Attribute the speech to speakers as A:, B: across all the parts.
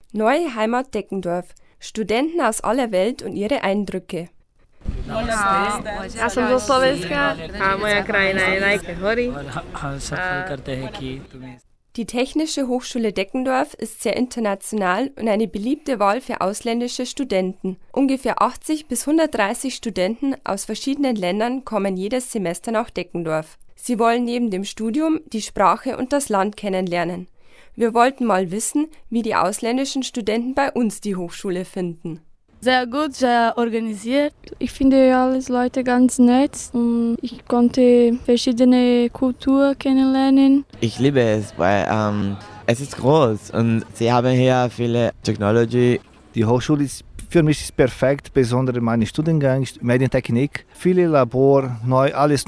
A: Neue Heimat Deckendorf. Studenten aus aller Welt und ihre Eindrücke.
B: Ja som zo Slovenska a moja krajina je najhorí.
A: Die Technische Hochschule Deckendorf ist sehr international und eine beliebte Wahl für ausländische Studenten. Ungefähr 80 bis 130 Studenten aus verschiedenen Ländern kommen jedes Semester nach Deckendorf. Sie wollen neben dem Studium die Sprache und das Land kennenlernen. Wir wollten mal wissen, wie die ausländischen Studenten bei uns die Hochschule finden.
C: Sehr gut, sehr organisiert. Ich finde alle Leute ganz nett und ich konnte verschiedene Kulturen kennenlernen.
D: Ich liebe es, weil es ist groß und sie haben hier viele Technologie.
E: Die Hochschule ist für mich ist perfekt, besonders mein Studiengang Medientechnik. Viele Labor, alles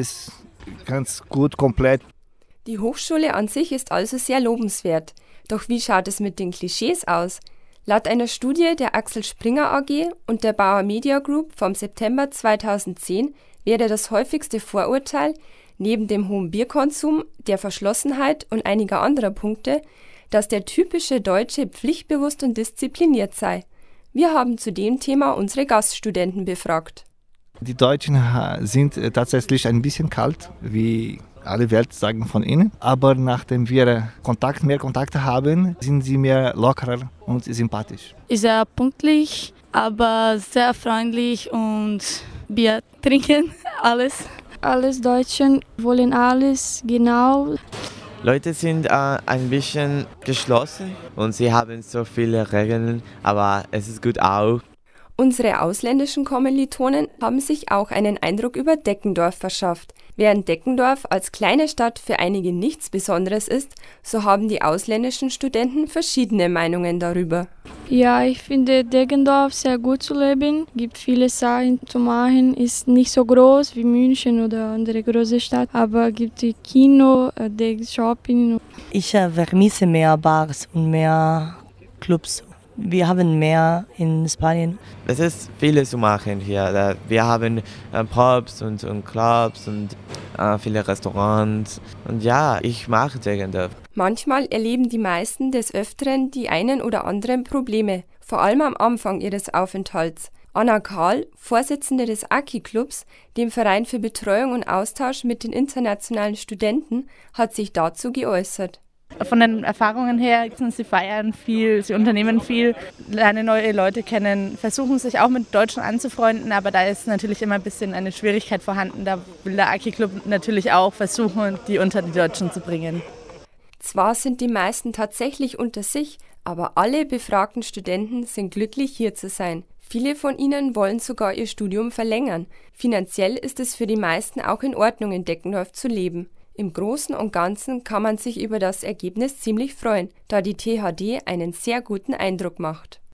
E: ganz gut, komplett.
A: Die Hochschule an sich ist also sehr lobenswert. Doch wie schaut es mit den Klischees aus? Laut einer Studie der Axel Springer AG und der Bauer Media Group vom September 2010 wäre das häufigste Vorurteil, neben dem hohen Bierkonsum, der Verschlossenheit und einiger anderer Punkte, dass der typische Deutsche pflichtbewusst und diszipliniert sei. Wir haben zu dem Thema unsere Gaststudenten befragt.
E: Die Deutschen sind tatsächlich ein bisschen kalt, wie alle Welt sagen von ihnen. Aber nachdem wir mehr Kontakte haben, sind sie mehr lockerer und sympathisch.
C: Ist sehr pünktlich, aber sehr freundlich und Bier trinken, alles. Alles Deutschen wollen alles genau.
D: Leute sind ein bisschen geschlossen und sie haben so viele Regeln, aber es ist gut auch.
A: Unsere ausländischen Kommilitonen haben sich auch einen Eindruck über Deckendorf verschafft. Während Deckendorf als kleine Stadt für einige nichts Besonderes ist, so haben die ausländischen Studenten verschiedene Meinungen darüber.
C: Ja, ich finde Deckendorf sehr gut zu leben. Es gibt viele Sachen zu machen. Ist nicht so groß wie München oder andere große Stadt, aber es gibt die Kino, die Shopping.
F: Ich vermisse mehr Bars und mehr Clubs. Wir haben mehr in Spanien.
D: Es ist vieles zu machen hier. Wir haben Pubs und Clubs und viele Restaurants. Und ja, ich mag Deckendorf.
A: Manchmal erleben die meisten des Öfteren die einen oder anderen Probleme, vor allem am Anfang ihres Aufenthalts. Anna Karl, Vorsitzende des AKI-Clubs, dem Verein für Betreuung und Austausch mit den internationalen Studenten, hat sich dazu geäußert.
G: Von den Erfahrungen her, sie feiern viel, sie unternehmen viel, lernen neue Leute kennen, versuchen sich auch mit Deutschen anzufreunden, aber da ist natürlich immer ein bisschen eine Schwierigkeit vorhanden. Da will der Aki-Club natürlich auch versuchen, die unter die Deutschen zu bringen.
A: Zwar sind die meisten tatsächlich unter sich, aber alle befragten Studenten sind glücklich, hier zu sein. Viele von ihnen wollen sogar ihr Studium verlängern. Finanziell ist es für die meisten auch in Ordnung, in Deckendorf zu leben. Im Großen und Ganzen kann man sich über das Ergebnis ziemlich freuen, da die THD einen sehr guten Eindruck macht.